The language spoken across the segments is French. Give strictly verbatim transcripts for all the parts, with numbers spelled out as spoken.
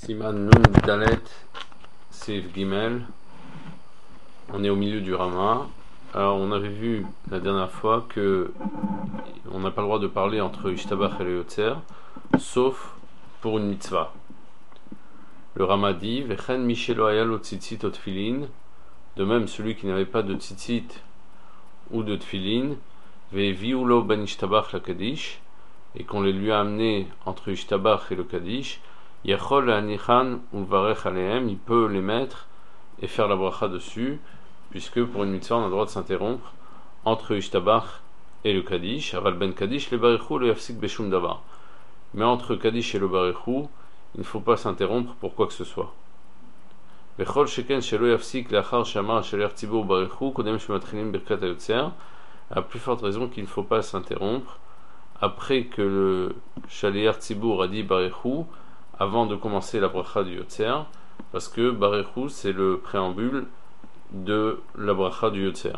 Siman Nun Dalet Seif Gimel. On est au milieu du Rama. Alors on avait vu la dernière fois que on n'a pas le droit de parler entre Ishtabach et le Yotzer, sauf pour une mitzvah. Le Rama dit Vechen Michelo Ayalo Tzitzit o Tfilin. De même, celui qui n'avait pas de tzitzit ou de tfilin, Veviulo ben Ishtabach la Kaddish, et qu'on les lui a amené entre Ishtabach et le Kaddish, Yachol Anichan ou Varech Alehem, il peut les mettre et faire la bracha dessus, puisque pour une mitzvah on a le droit de s'interrompre entre Ishtabach et le Kaddish. Aval ben Kaddish, le Barichou, le Yafsik Beshum Davar. Mais entre Kaddish et le Barichou, il ne faut pas s'interrompre pour quoi que ce soit. Vechol sheken shelo yafsik lachar shamar shel tzibur barichu kodem shematchilim birkat hayotzer. À plus forte raison qu'il ne faut pas s'interrompre après que le shaliach tzibur a dit barichu avant de commencer la bracha du yotzer, parce que barichu c'est le préambule de la bracha du yotzer.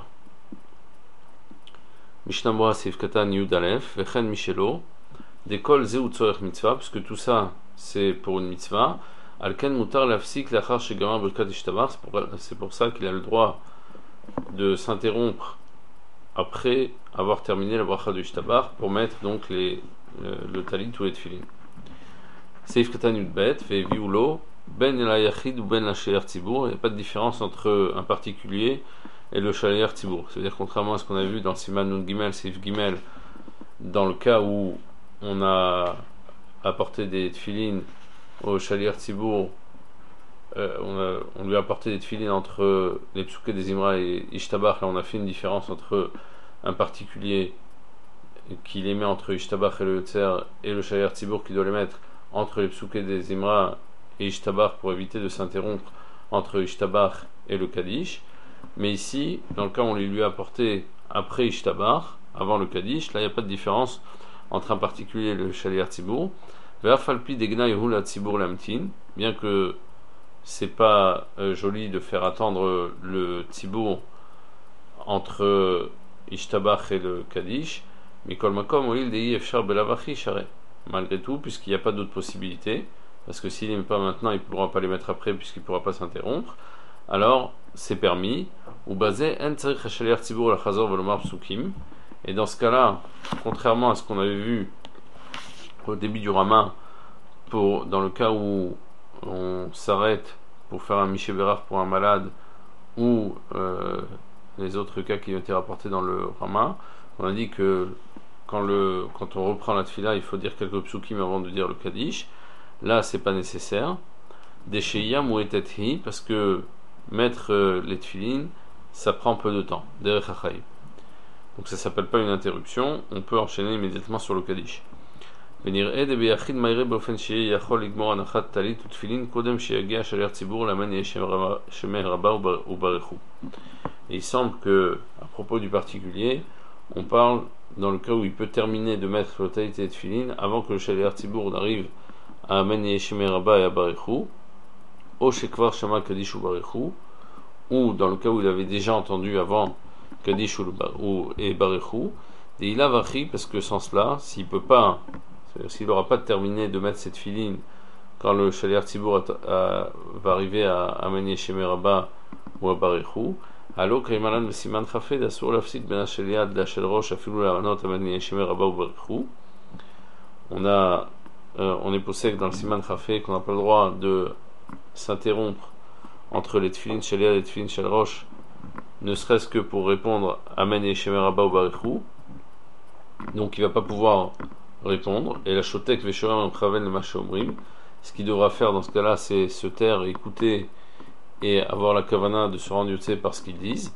Mishnah Bora Seif Katan Yud Alef Vechen Michelo Dekol Zeu Tzorech Mitzvah, puisque tout ça c'est pour une mitzvah. Alken mutar lafsik lachar shegamar birkat ishtabach. C'est pour ça qu'il a le droit de s'interrompre après avoir terminé la bracha du ishtabach pour mettre donc les, le, le talit ou les tefillin. Seif katan yudbet veviulo ben la yachid ou ben la shaliach tzibur. Il n'y a pas de différence entre un particulier et le shaliach tzibur. C'est-à-dire contrairement à ce qu'on a vu dans Siman Nun Gimel, Seif Gimel, dans le cas où on a apporté des tefillin au Shaliach Tzibur, euh, on, a, on lui a apporté des tefillin entre les psuké des Imra et Ishtabach. Là on a fait une différence entre un particulier qui les met entre Ishtabach et le Yotzer et le Shaliach Tzibur qui doit les mettre entre les psuké des Imra et Ishtabach pour éviter de s'interrompre entre Ishtabach et le Kaddish. Mais ici, dans le cas où on les lui a apporté après Ishtabach, avant le Kaddish, là il n'y a pas de différence entre un particulier et le Shaliach Tzibur. Bien que c'est pas euh, joli de faire attendre le tzibur entre Ishtabach et le Kaddish, mais malgré tout, puisqu'il n'y a pas d'autre possibilité, parce que s'il n'aime pas maintenant, il ne pourra pas les mettre après, puisqu'il ne pourra pas s'interrompre, alors c'est permis. Et dans ce cas-là, contrairement à ce qu'on avait vu au début du Rama, pour, dans le cas où on s'arrête pour faire un Miché Bérard pour un malade, ou euh, les autres cas qui ont été rapportés dans le Rama, on a dit que quand, le, quand on reprend la tfila, il faut dire quelques psukim avant de dire le Kaddish. Là, c'est pas nécessaire. Desheyam ou etethi, parce que mettre euh, les tfilin, ça prend peu de temps. Derech hachayim. Donc ça s'appelle pas une interruption, on peut enchaîner immédiatement sur le Kaddish. Et il semble que, à propos du particulier, on parle dans le cas où il peut terminer de mettre le talit et le tefillin avant que le shaliach tzibur n'arrive à Amen Yeshemei Rabba et à Barichou, au Shekvar Shama Kaddish ou Barichou, ou dans le cas où il avait déjà entendu avant Kaddish ou et Barichou, et il a vachi, parce que sans cela, s'il peut pas, s'il n'aura pas terminé de mettre cette filine quand le Shaliach Tzibur va arriver à Amen Yeshemei Rabba ou à Barichou, alors Kaimalan le Siman Chafé d'Asur Lafsik Ben Hasheliad Lachel Rosh Afilou Lavanot Amen Yeshemei Rabba ou Barichou. On a, euh, on est possède dans le Siman Chafé qu'on n'a pas le droit de s'interrompre entre les Tfilin Sheliad et les Tfilin Shel Rosh, ne serait-ce que pour répondre Amen Yeshemei Rabba ou Barichou. Donc il ne va pas pouvoir répondre, et la shotek veshoram amchaven le mashomrim. Ce qu'il devra faire dans ce cas-là, c'est se taire, écouter et avoir la kavana de se rendre yotze par ce qu'ils disent.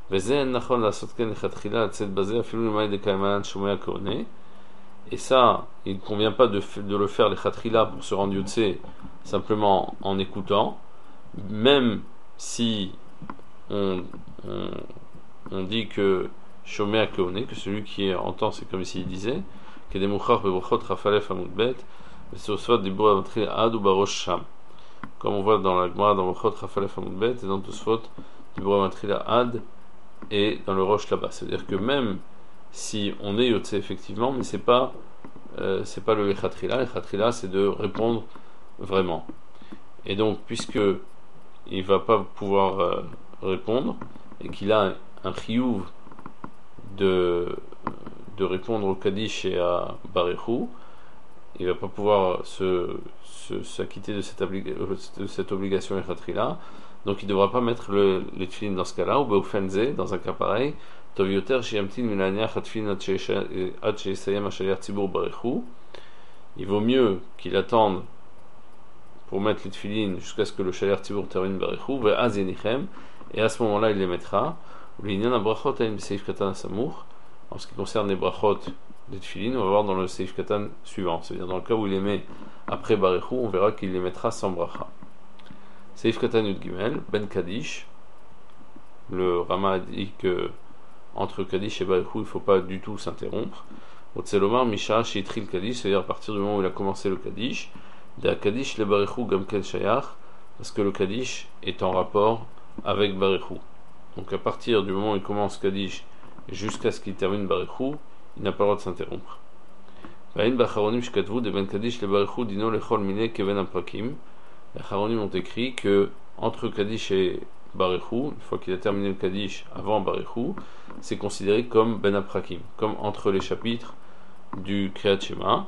Et ça, il ne convient pas de, de le faire les khatrila pour se rendre yotze simplement en écoutant, même si on, on, on dit que shomea keone, que celui qui entend c'est comme s'il disait que des mouchach bevochot rafalef amudbet vesosfot dibur amatri ad ou barosh sham, comme on voit dans la Gemara dans Mochot rafalef amudbet et dans Tosfot dibur amatri ad et dans le roche là-bas. C'est-à-dire que même si on est yotze effectivement, mais c'est pas euh, c'est pas le echatrila. Echatrila c'est de répondre vraiment. Et donc, puisque il va pas pouvoir euh, répondre, et qu'il a un chiyuv de, de répondre au Kaddish et à Barechou, il va pas pouvoir se, se, s'acquitter de cette, de cette obligation là, donc il ne devra pas mettre le, les tefilin dans ce cas-là, ou Beoufenze, dans un cas pareil, Tovioter Shiamtin Milania Chatfilin Ad Sheisayem Ashaliach Tzibur Barechou. Il vaut mieux qu'il attende pour mettre les tefilin jusqu'à ce que le Shaliach Tzibur termine Barechou, Ve'az Yenichem, et à ce moment-là il les mettra. L'Inyan Abrachot Aïn Seif Katan Samour. En ce qui concerne les brachot des tefilin, on va voir dans le Seif Katan suivant, c'est-à-dire dans le cas où il les met après Barechou, on verra qu'il les mettra sans bracha. Seif Katan Yud Gimel, Ben Kaddish. Le Rama a dit que entre Kaddish et Barechou, il ne faut pas du tout s'interrompre. Otselomar Misha Sheitril Kaddish, c'est-à-dire à partir du moment où il a commencé le Kaddish, de Kaddish le Barechou Gamkel Shayach, parce que le Kaddish est en rapport avec Barechou. Donc à partir du moment où il commence Kaddish jusqu'à ce qu'il termine Barechou, il n'a pas le droit de s'interrompre. Les Acharonim ont écrit que entre Kaddish et Barechou, une fois qu'il a terminé le Kaddish avant Barechou, c'est considéré comme Ben Aprakim, comme entre les chapitres du Kriyat Shema.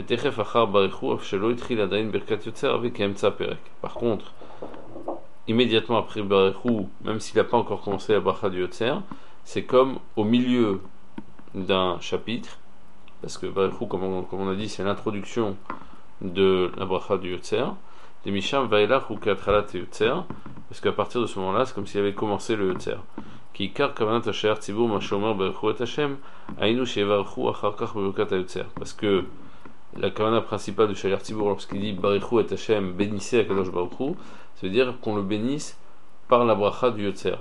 Par contre, immédiatement après Barechou, même s'il n'a pas encore commencé la bracha du Yotzer, c'est comme au milieu d'un chapitre, parce que Barechou, comme on, comme on a dit, c'est l'introduction de la bracha du Yotzer. Des Misham Vailach ou Katralat Yotzer, parce qu'à partir de ce moment-là, c'est comme s'il avait commencé le Yotzer. Qui car kavanat asher tzibur mashomer Barechou et Hashem, ainu shevarchu achar kach bevokat Yotzer. Parce que la kavana principale du Shaliach Tzibur, lorsqu'il dit Barechou et Hashem, bénissez Akadosh Baruch Hu, ça veut dire qu'on le bénisse par la bracha du Yotzer.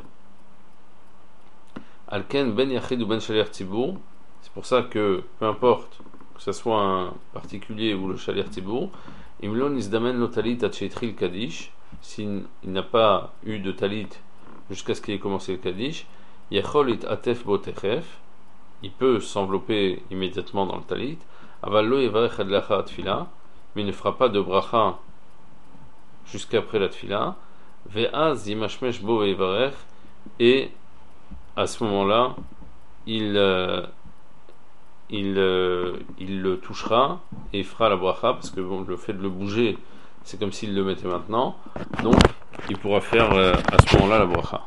Alken ben yachid ou ben Shaliach Tzibur, c'est pour ça que peu importe que ce soit un particulier ou le Shaliach Tzibur, Imlon isdamen lo talit at sheitril Kaddish, s'il n'a pas eu de talit jusqu'à ce qu'il ait commencé le Kaddish, yachol it atef bo techef, il peut s'envelopper immédiatement dans le talit, aval lo yevarech ad lacha atfila, mais il ne fera pas de bracha jusqu'après la tfila, ve'az yimashmesh bo yevarech, et à ce moment-là, il euh, il, euh, il le touchera et il fera la bracha, parce que bon, le fait de le bouger, c'est comme s'il le mettait maintenant, donc il pourra faire euh, à ce moment-là la bracha.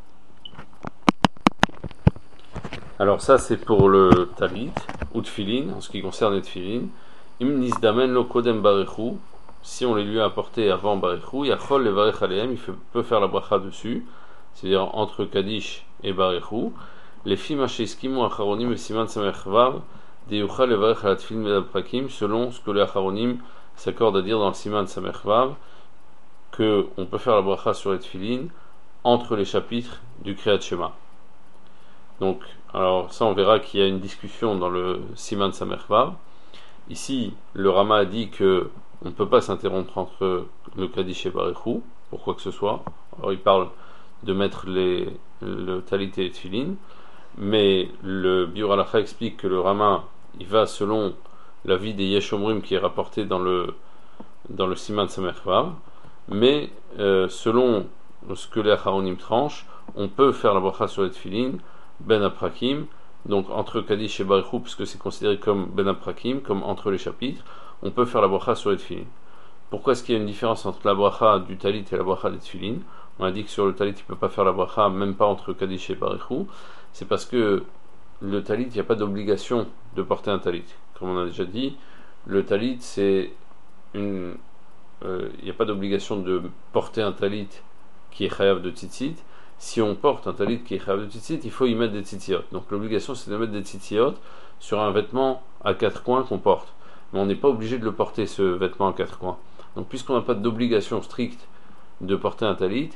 Alors ça c'est pour le talit ou tefilin, en ce qui concerne les tefilin. Im nisdamen lo kodem barechou, si on les lui a apportés avant barechou, yachol levarech alehem, il peut faire la bracha dessus, c'est-à-dire entre Kaddish et barechou. Les films Sheskimu Acharonim et Siman Samech Vav de Yuchal Levarech Alat Tefilin Vedaprakim, selon ce que les Acharonim s'accordent à dire dans le Siman Samech Vav, que on peut faire la bracha sur les Tefilin entre les chapitres du Kriyat Shema. Donc, alors ça on verra qu'il y a une discussion dans le Siman Samech Vav. Ici, le Rama a dit que on ne peut pas s'interrompre entre le Kaddish et Barechou, pour quoi que ce soit. Alors il parle de mettre les, le talit et les tefilin, mais le Biur Halacha explique que le Rama il va selon l'avis des Yesh Omrim qui est rapporté dans le dans le Siman Samech Vav, mais euh, selon ce que les Acharonim tranchent, on peut faire la bracha sur les tefilin ben aprakim, donc entre Kaddish et Barechou, puisque c'est considéré comme ben aprakim, comme entre les chapitres, on peut faire la bracha sur les tefilin. Pourquoi est-ce qu'il y a une différence entre la bracha du talit et la bracha des tefilin? On a dit que sur le talit, il ne peut pas faire la bracha, même pas entre Kaddish et Barechou. C'est parce que le talit, il n'y a pas d'obligation de porter un talit. Comme on a déjà dit, le talit, c'est une... Euh, il n'y a pas d'obligation de porter un talit qui est chayav de tzitzit. Si on porte un talit qui est chayav de tzitzit, il faut y mettre des tzitziot. Donc l'obligation, c'est de mettre des tzitziot sur un vêtement à quatre coins qu'on porte. Mais on n'est pas obligé de le porter, ce vêtement à quatre coins. Donc puisqu'on n'a pas d'obligation stricte de porter un talit,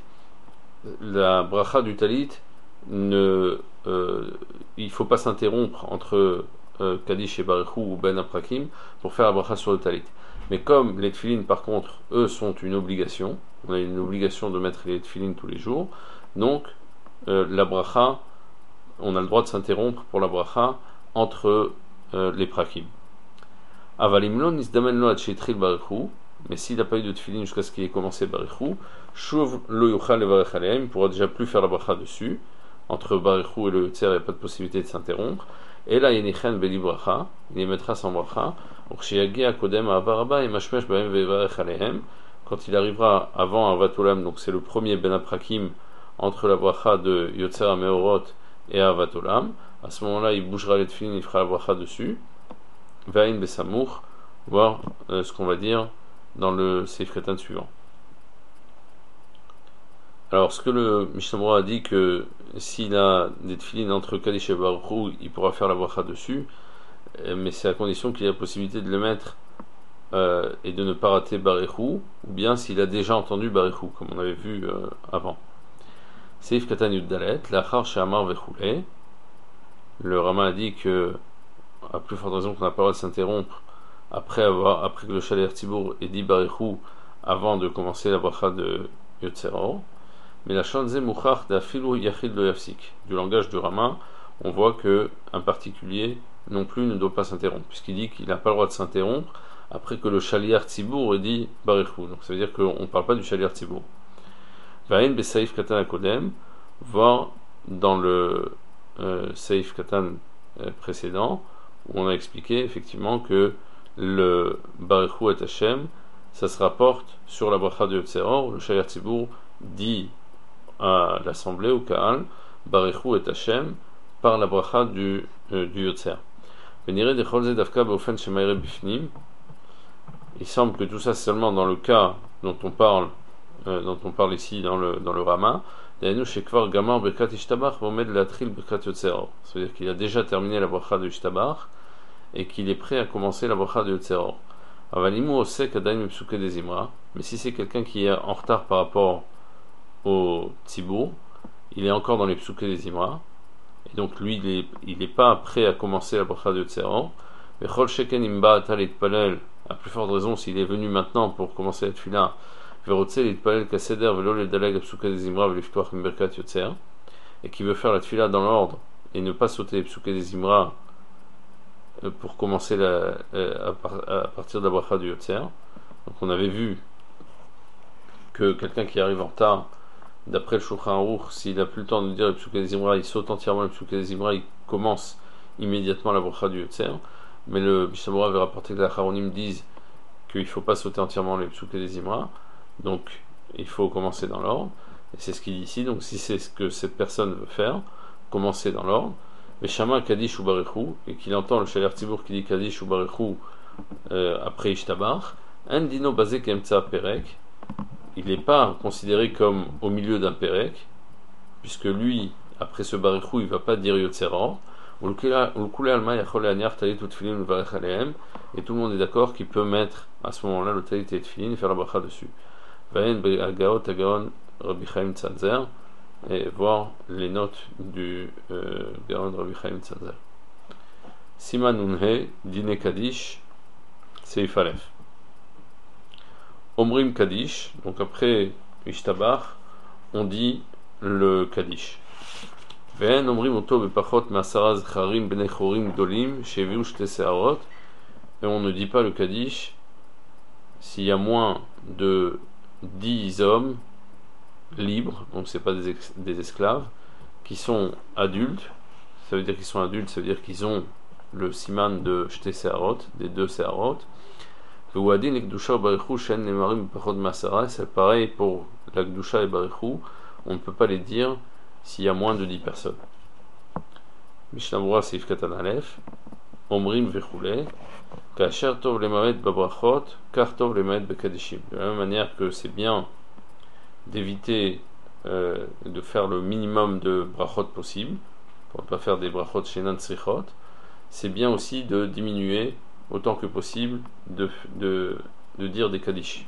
la bracha du talit, ne, euh, il ne faut pas s'interrompre entre euh, Kaddish et Barechou ou Ben Aprakim pour faire la bracha sur le talit. Mais comme les tefilin par contre, eux sont une obligation, on a une obligation de mettre les tefilin tous les jours, donc euh, la bracha, on a le droit de s'interrompre pour la bracha entre euh, les prakim. Avalimlon nisdamen lo ad sheitril Barechou, mais s'il n'a pas eu de tefillin jusqu'à ce qu'il ait commencé Barichou, Shuv lo yuchal levarech aleim, il pourra déjà plus faire la bracha dessus. Entre Barichou et le Yotzer, il n'y a pas de possibilité de s'interrompre. Et là, Yenichen beli bracha, il les mettra sans bracha. Quand il arrivera avant Avatolam, donc c'est le premier Ben Aprakim entre la bracha de Yotzer HaMeorot et Avatolam, à ce moment-là, il bougera les tefillin, il fera la bracha dessus. Vain Besamour, voir euh, ce qu'on va dire dans le Seif Katan suivant. Alors, ce que le Mishnah Berurah a dit que s'il a des tefillin entre Kaddish et Baruch, il pourra faire la bracha dessus, mais c'est à condition qu'il ait la possibilité de le mettre euh, et de ne pas rater Barichou, ou bien s'il a déjà entendu Barichou, comme on avait vu euh, avant. Seif Katan Yud Dalet, Lachar She'amar Vechule. Le Rama a dit que, à plus forte raison qu'on n'a pas le droit de s'interrompre après, avoir, après que le Shaler Tzibour ait dit Barichou avant de commencer la bracha de Yotzeror. Mais la chanze Mouchach d'Afilu Yachid Lo Yafsik. Du langage du Rama, on voit que un particulier non plus ne doit pas s'interrompre, puisqu'il dit qu'il n'a pas le droit de s'interrompre après que le Shaliar Tzibour ait dit Barichou. Donc ça veut dire qu'on ne parle pas du Shaliar Tzibour. Vaïn Besaïf Katan Akodem, voir dans le euh, Saïf Katan euh, précédent, où on a expliqué effectivement que le Barichou et Hashem, ça se rapporte sur la bracha de Yotzeror, le Shaliar Tzibour dit à l'assemblée, au Kaal, Barichou et Hashem, par la bracha du, euh, du Yotzer. Il semble que tout ça c'est seulement dans le cas dont on parle, euh, dont on parle ici dans le, dans le Rama. C'est-à-dire qu'il a déjà terminé la bracha de Ishtabar et qu'il est prêt à commencer la bracha de Yotzeror. Mais si c'est quelqu'un qui est en retard par rapport au Tzibour, il est encore dans les psuké des Imra, et donc lui il n'est pas prêt à commencer la bracha de Yotzeror. À plus forte raison s'il est venu maintenant pour commencer la tefila, et qui veut faire la tefila dans l'ordre et ne pas sauter les psuké des Imra pour commencer la, à partir de la bracha du Yotzer. Donc on avait vu que quelqu'un qui arrive en retard, d'après le Shulchan Aruch, s'il n'a plus le temps de dire le psuké des Imra, il saute entièrement le psuké des Imra, il commence immédiatement la bracha du Yotzer. Mais le Mishnah Berurah avait rapporté que les Acharonim disent qu'il ne faut pas sauter entièrement les psuké des Imra, donc il faut commencer dans l'ordre, et c'est ce qu'il dit ici. Donc si c'est ce que cette personne veut faire, commencer dans l'ordre, mais Shama Kaddish ou Barichou, et qu'il entend le Shaler Tzibour qui dit Kaddish ou Barichou euh, après Ishtabar, un dino basé Kemtsa Perek, il n'est pas considéré comme au milieu d'un Perek, puisque lui, après ce Barichou, il ne va pas dire Yotzeror, et tout le monde est d'accord qu'il peut mettre à ce moment-là le talit et tefillin et faire la bracha dessus. Et voir les notes du euh, Gaon de Rabbi Chaim Tzanzer. Siman Nunhe, Dine Kaddish, Seif Aleph. Omrim Kaddish, donc après Ishtabar, on dit le Kaddish. Ve'en Omrim Oto Bepachot Masara Zcharim Bnei Chorim Gdolim, Sheviu Shte Seharot, et on ne dit pas le Kaddish s'il y a moins de dix hommes libres, donc c'est pas des, ex- des esclaves, qui sont adultes. Ça veut dire qu'ils sont adultes, ça veut dire qu'ils ont le siman de Shte Seharot, des deux Seharot. C'est pareil pour la Gdusha et Barichou, on ne peut pas les dire s'il y a moins de dix personnes. Mishnah Berurah Seif Katan Aleph, Omrim Vechule, Kasher Tov Lemamet Babrachot, Kar Tov Lemamet Bekadishim. De la même manière que c'est bien d'éviter euh, de faire le minimum de brachot possible, pour ne pas faire des brachot shenan tzrichot, c'est bien aussi de diminuer autant que possible de, de, de dire des kaddish.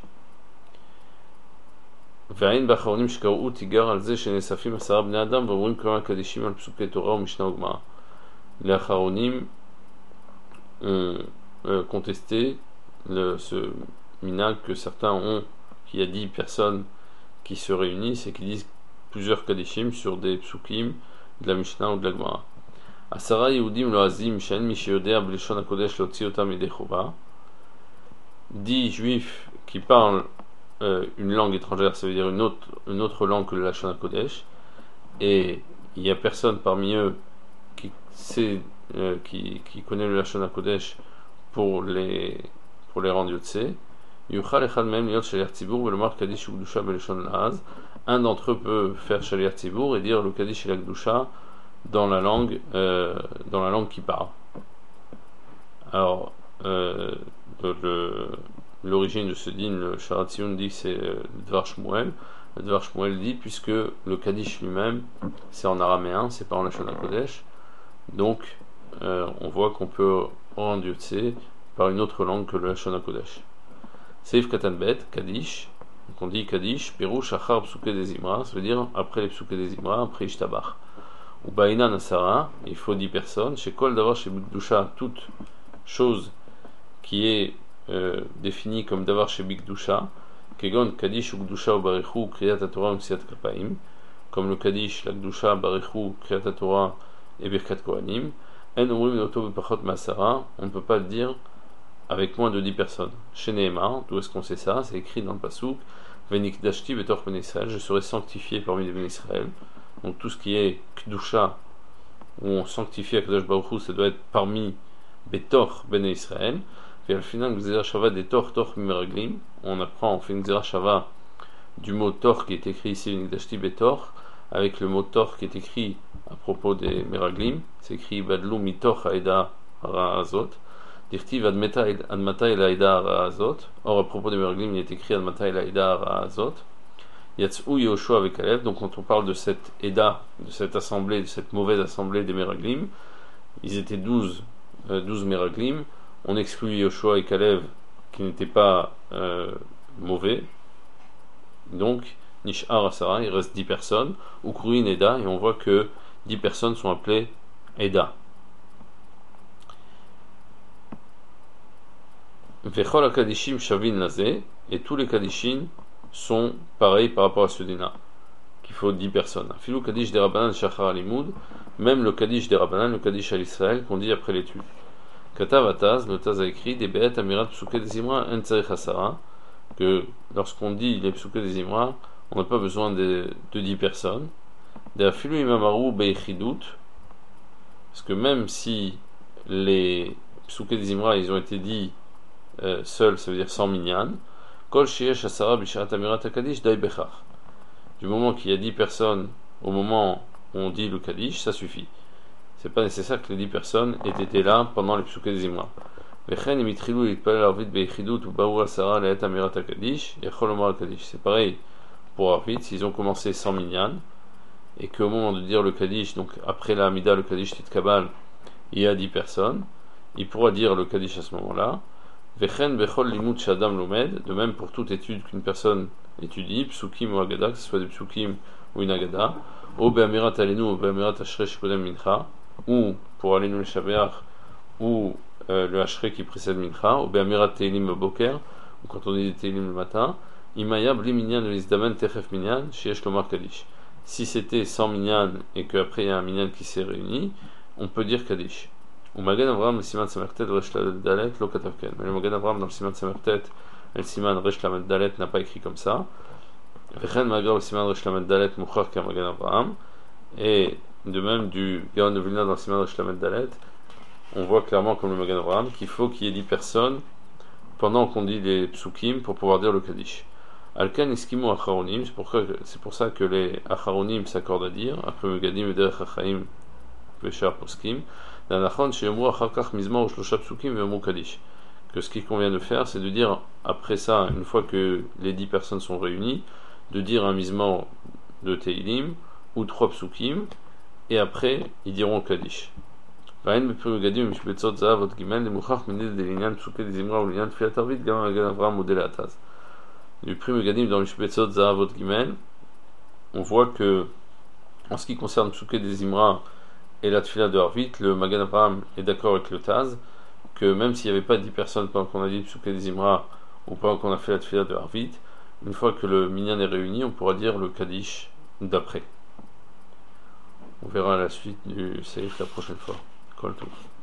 Ve'ain b'acharonim shkar'u tigar al ze shenesafim asara bnei adam v'omrim kama kaddishim al psukei Torah ou Mishnah ou Gemara. Les acharonim ont euh, contesté le, ce minag que certains ont, qui a dit personnes qui se réunissent et qui disent plusieurs kadishim sur des psukim de la Mishnah ou de la Gemara. Asara Yehudim lo azim shen mi sheyodea b'lishon hakodesh lotzi otam yedei chova. dix juifs qui parlent euh, une langue étrangère, ça veut dire une autre, une autre langue que le Lashon HaKodesh, et il n'y a personne parmi eux qui sait, euh, qui, qui connaît le Lashon HaKodesh pour les, pour les rendre Yotzé, Yuchal Echad Mehem Liot Shaliach Tzibur Velomar Kadish Ugdusha Beleshon Laaz. Un d'entre eux peut faire Shaliach Tzibur et dire le Kadish et la Gdusha dans la langue, euh, dans la langue qui parle. Alors, euh, le, l'origine de ce din, le Sharat Tziyun dit que c'est le Dvar Shmuel. Le Dvar Shmuel dit puisque le Kadish lui-même c'est en araméen, c'est pas en Lashon HaKodesh, donc euh, on voit qu'on peut rendre Yotzé par une autre langue que le Lashon HaKodesh. Seif Katanbet, Kadish, donc on dit Kadish, Pirouche Achar Psuke des Imra, ça veut dire après les Psuke des Imra, après Ishtabach. Ou Baïna Nasara, il faut dix personnes, chez Kol Davar chez Bikdusha, toute chose qui est euh, définie comme Davar chez Bikdusha, Kegon Kadish ou Gdusha ou Barichou, Kriyat Torah ou Siat Kapaim, comme le Kadish, la Gdusha, Barichou, Kriyat Torah et Birkat Kohanim, En Umrim Noto Bepachot Masara, on ne peut pas dire avec moins de dix personnes. Chez Nehemar, d'où est-ce qu'on sait ça? C'est écrit dans le Passouk, Venikdashti betor ben Israël, je serai sanctifié parmi les ben Israël. Donc tout ce qui est Kdusha, où on sanctifie à Kadosh Baruch Hu, ça doit être parmi betor ben Israël. Puis al final, Gzera Shava des tor tor miraglim, on apprend, on fait une Gzera Shava du mot tor qui est écrit ici, Venikdashti betor, avec le mot tor qui est écrit à propos des miraglim, c'est écrit Badlou mitor haïda ra'azot. Dirtiv admata el haïda ra'azot. Or, à propos des Meraglim, il est écrit admata el haïda ra'azot. Yatzou Yehoshua avec Kalev. Donc, quand on parle de cette Eda, de cette assemblée, de cette mauvaise assemblée des Meraglim, ils étaient douze, euh, douze Meraglim. On exclut Yehoshua et Kalev qui n'étaient pas euh, mauvais. Donc, Nish'ar Asara, il reste dix personnes. Ukruin Eda, et on voit que dix personnes sont appelées Eda. Vechol HaKadishim Shavin Lazé, et tous les Kadishim sont pareils par rapport à ce dina, qu'il faut dix personnes. Filou Kadish des Rabbanan Shachar Alimoud, même le Kadish des Rabbanan, le Kadish à l'Israël, qu'on dit après l'étude. Katav Ataz, le Taz a écrit, des Be'et Amirat Psuke des Imra, En Tzarech Hasara, que lorsqu'on dit les Psuke des Imra, on n'a pas besoin de, de dix personnes. Des Filou Imamaru Beichidut, parce que même si les Psuke des Imra, ils ont été dit Euh, seul, ça veut dire sans minyan. Kol sheyesh asara bisharat amirat hakadish dai bechach. Du moment qu'il y a dix personnes, au moment où on dit le Kaddish, ça suffit. C'est pas nécessaire que les dix personnes aient été là pendant les psuke des Imra. Vechen imitrilu yitpalel arvit beichidut ou baou asara lehet amirat hakadish yachol omar hakadish. C'est pareil pour arvit, s'ils ont commencé sans minyan et qu'au moment de dire le Kaddish, donc après la Hamida, le Kaddish Titkabal, il y a dix personnes, il pourra dire le Kaddish à ce moment-là. Vechen bechol limut shadam lomed, de même pour toute étude qu'une personne étudie, psukim ou agada, que ce soit des psukim ou une agada, ou be'amirat alenu ou be'amirat ashrei shekodem mincha, ou pour alenu le shabeach, ou euh, le ashrei qui précède mincha, ou be'amirat teilim boker, ou quand on dit des teilim le matin, imaya bli minyan de l'isdamen techef minyan, sheyesh lomar kadish. Si c'était sans minyan et qu'après il y a un minyan qui s'est réuni, on peut dire kadish. Ou Magen Avraham le siman samertet resh lamed dalet lo katavken. Mais le Magen Avraham dans le siman samertet, le siman resh lamed dalet n'a pas écrit comme ça. Vechen magar le siman resh lamed dalet mouchar ka Magen Avraham. Et de même du Gaon de Vilna dans le siman resh lamed dalet, on voit clairement comme le Magen Avraham qu'il faut qu'il y ait dix personnes pendant qu'on dit les psukim pour pouvoir dire le Kaddish. Alkan iskimu acharonim, c'est pour ça que les acharonim s'accordent à dire après Megadim et derech achaim veshar poskim. Que ce qu'il convient de faire, c'est de dire, après ça, une fois que les dix personnes sont réunies, de dire un mismor de Teilim ou trois psukim, et après, ils diront Kaddish. Le prix Megadim dans Mishbetzot Zahavot Gimel, on voit que, en ce qui concerne Psuke des Imra, et la tfila de Harvit, le Magen Avraham est d'accord avec le Taz, que même s'il n'y avait pas dix personnes pendant qu'on a dit Psuke des Imra, ou pendant qu'on a fait la tfila de Harvit, une fois que le minyan est réuni, on pourra dire le Kaddish d'après. On verra la suite du Seif la prochaine fois. Kol Tov.